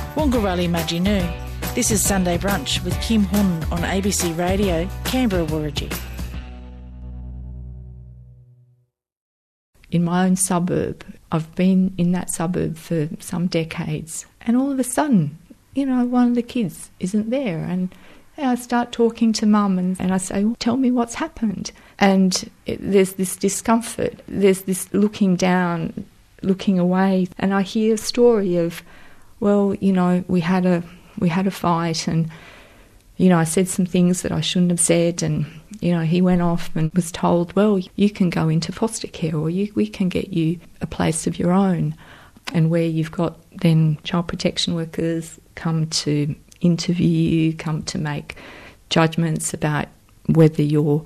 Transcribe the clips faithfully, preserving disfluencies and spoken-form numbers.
Wongarali Majinu. This is Sunday Brunch with Kim Hun on A B C Radio, Canberra Wurrigi. In my own suburb, I've been in that suburb for some decades, and all of a sudden, you know, one of the kids isn't there, and I start talking to mum and, and I say, well, tell me what's happened. And it, there's this discomfort, there's this looking down, looking away, and I hear a story of, well, you know, we had a we had a fight, and you know, I said some things that I shouldn't have said, and you know, he went off and was told, well, you can go into foster care, or you, we can get you a place of your own, and where you've got then child protection workers come to interview you, come to make judgments about whether you're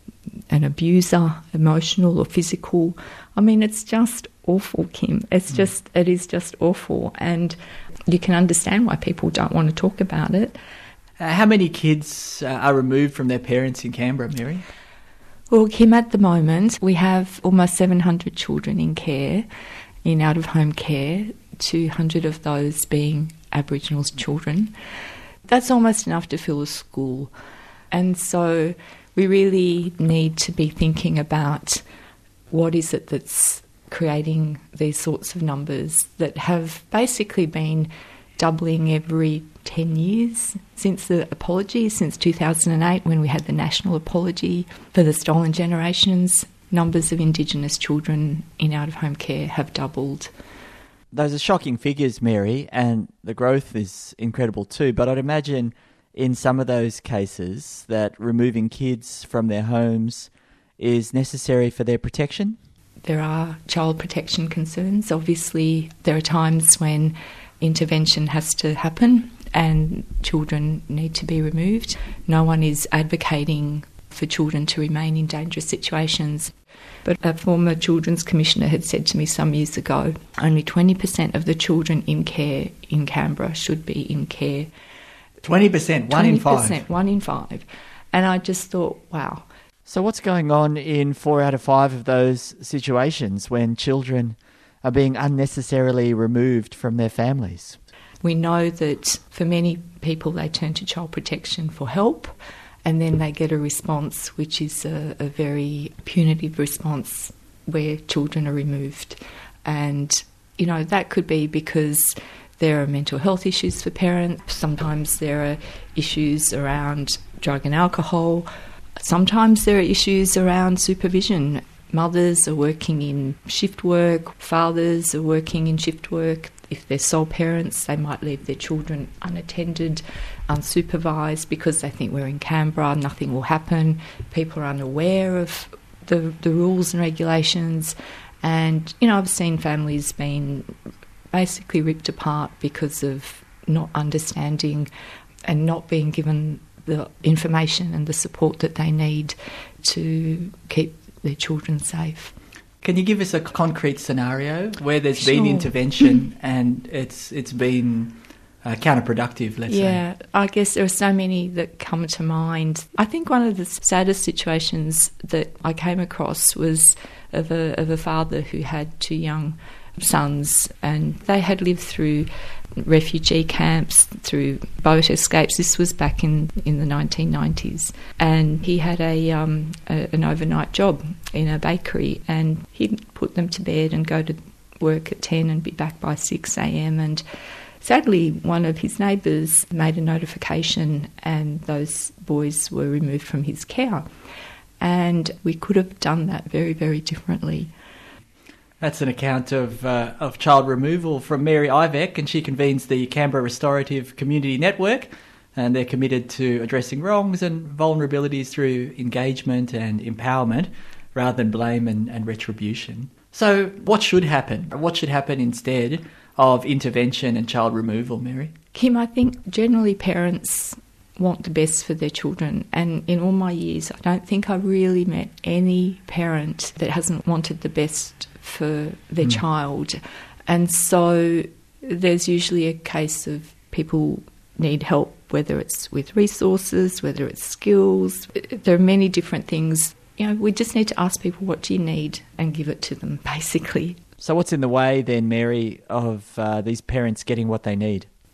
an abuser, emotional or physical. I mean, it's just awful, Kim. It's just, it is just awful, and you can understand why people don't want to talk about it. Uh, how many kids uh, are removed from their parents in Canberra, Mary? Well, Kim, at the moment we have almost seven hundred children in care, in out-of-home care, two hundred of those being Aboriginal children. That's almost enough to fill a school. And so we really need to be thinking about what is it that's creating these sorts of numbers that have basically been doubling every ten years since the apology, since two thousand eight when we had the national apology for the stolen generations. Numbers of Indigenous children in out-of-home care have doubled. Those are shocking figures, Mary, and the growth is incredible too, but I'd imagine in some of those cases that removing kids from their homes is necessary for their protection? There are child protection concerns. Obviously, there are times when intervention has to happen and children need to be removed. No one is advocating for children to remain in dangerous situations. But a former Children's Commissioner had said to me some years ago, only twenty percent of the children in care in Canberra should be in care. twenty percent, one in five. twenty percent, one in five. And I just thought, wow. So what's going on in four out of five of those situations when children are being unnecessarily removed from their families? We know that for many people they turn to child protection for help, and then they get a response which is a, a very punitive response where children are removed. And, you know, that could be because there are mental health issues for parents. Sometimes there are issues around drug and alcohol. Sometimes there are issues around supervision. Mothers are working in shift work, fathers are working in shift work. If they're sole parents, they might leave their children unattended, unsupervised, because they think we're in Canberra, nothing will happen. People are unaware of the, the rules and regulations. And, you know, I've seen families being basically ripped apart because of not understanding and not being given the information and the support that they need to keep their children safe. Can you give us a concrete scenario where there's Sure. been intervention and it's it's been uh, counterproductive, let's yeah, say? Yeah, I guess there are so many that come to mind. I think one of the saddest situations that I came across was of a, of a father who had two young sons, and they had lived through refugee camps, through boat escapes. This was back in, in the nineteen nineties. And he had a, um, a an overnight job in a bakery, and he'd put them to bed and go to work at ten and be back by six a.m. And sadly, one of his neighbours made a notification and those boys were removed from his care. And we could have done that very, very differently. That's an account of uh, of child removal from Mary Ivek, and she convenes the Canberra Restorative Community Network, and they're committed to addressing wrongs and vulnerabilities through engagement and empowerment rather than blame and, and retribution. So what should happen? What should happen instead of intervention and child removal, Mary? Kim, I think generally parents want the best for their children, and in all my years I don't think I've really met any parent that hasn't wanted the best for their mm. child. And so there's usually a case of people need help, whether it's with resources, whether it's skills. There are many different things. You know, we just need to ask people, what do you need, and give it to them, basically. So what's in the way then, Mary, of uh, these parents getting what they need?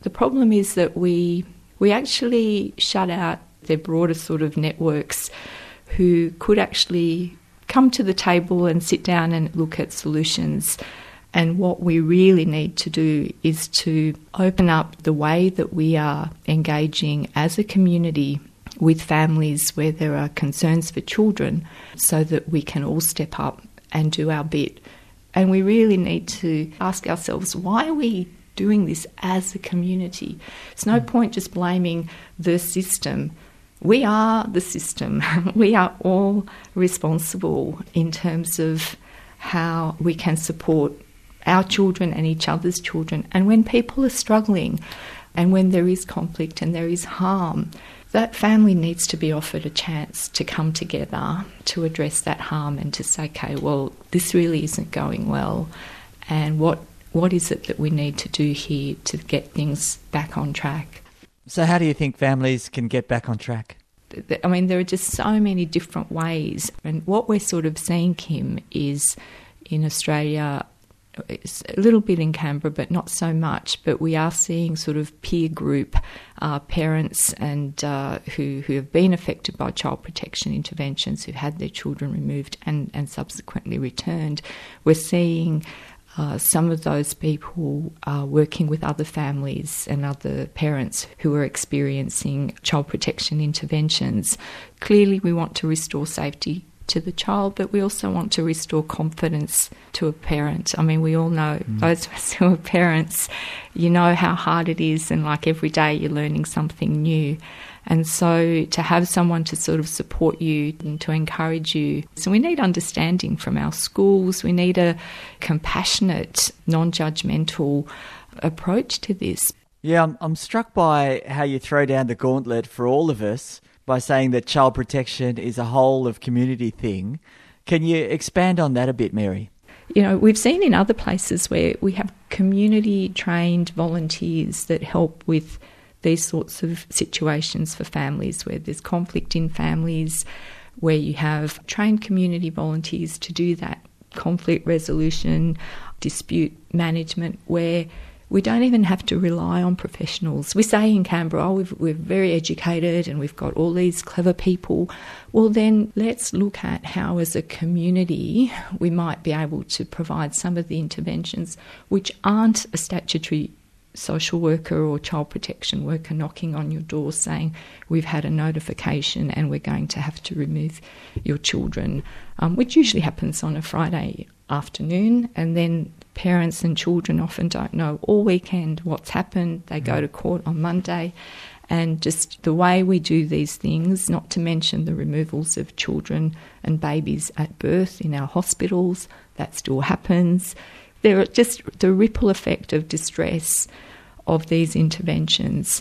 The problem is that we we actually shut out their broader sort of networks who could actually come to the table and sit down and look at solutions. And what we really need to do is to open up the way that we are engaging as a community with families where there are concerns for children, so that we can all step up and do our bit. And we really need to ask ourselves, why are we doing this as a community? It's no point just blaming the system. We are the system. We are all responsible in terms of how we can support our children and each other's children. And when people are struggling and when there is conflict and there is harm, that family needs to be offered a chance to come together to address that harm and to say, okay, well, this really isn't going well, and what what is it that we need to do here to get things back on track? So how do you think families can get back on track? I mean, there are just so many different ways. And what we're sort of seeing, Kim, is in Australia, it's a little bit in Canberra, but not so much. But we are seeing sort of peer group uh, parents and uh, who who have been affected by child protection interventions, who've had their children removed and, and subsequently returned. We're seeing uh, some of those people uh, working with other families and other parents who are experiencing child protection interventions. Clearly, we want to restore safety to the child, but we also want to restore confidence to a parent. I mean, we all know, mm. those of us who are parents, you know how hard it is, and like every day you're learning something new. And so to have someone to sort of support you and to encourage you. So we need understanding from our schools. We need a compassionate, non-judgmental approach to this. Yeah, I'm, I'm struck by how you throw down the gauntlet for all of us by saying that child protection is a whole of community thing. Can you expand on that a bit, Mary? You know, we've seen in other places where we have community-trained volunteers that help with these sorts of situations for families where there's conflict in families, where you have trained community volunteers to do that conflict resolution, dispute management, where we don't even have to rely on professionals. We say in Canberra, oh, we've, we're very educated and we've got all these clever people. Well, then let's look at how as a community we might be able to provide some of the interventions which aren't a statutory social worker or child protection worker knocking on your door saying, we've had a notification and we're going to have to remove your children, um, which usually happens on a Friday afternoon, and then parents and children often don't know all weekend what's happened. They go to court on Monday, and just the way we do these things, not to mention the removals of children and babies at birth in our hospitals, that still happens. There are just the ripple effect of distress of these interventions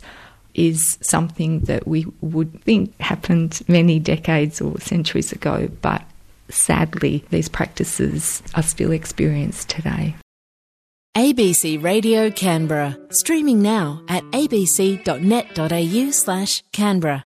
is something that we would think happened many decades or centuries ago, but sadly these practices are still experienced today. A B C Radio Canberra, streaming now at abc.net.au slash Canberra.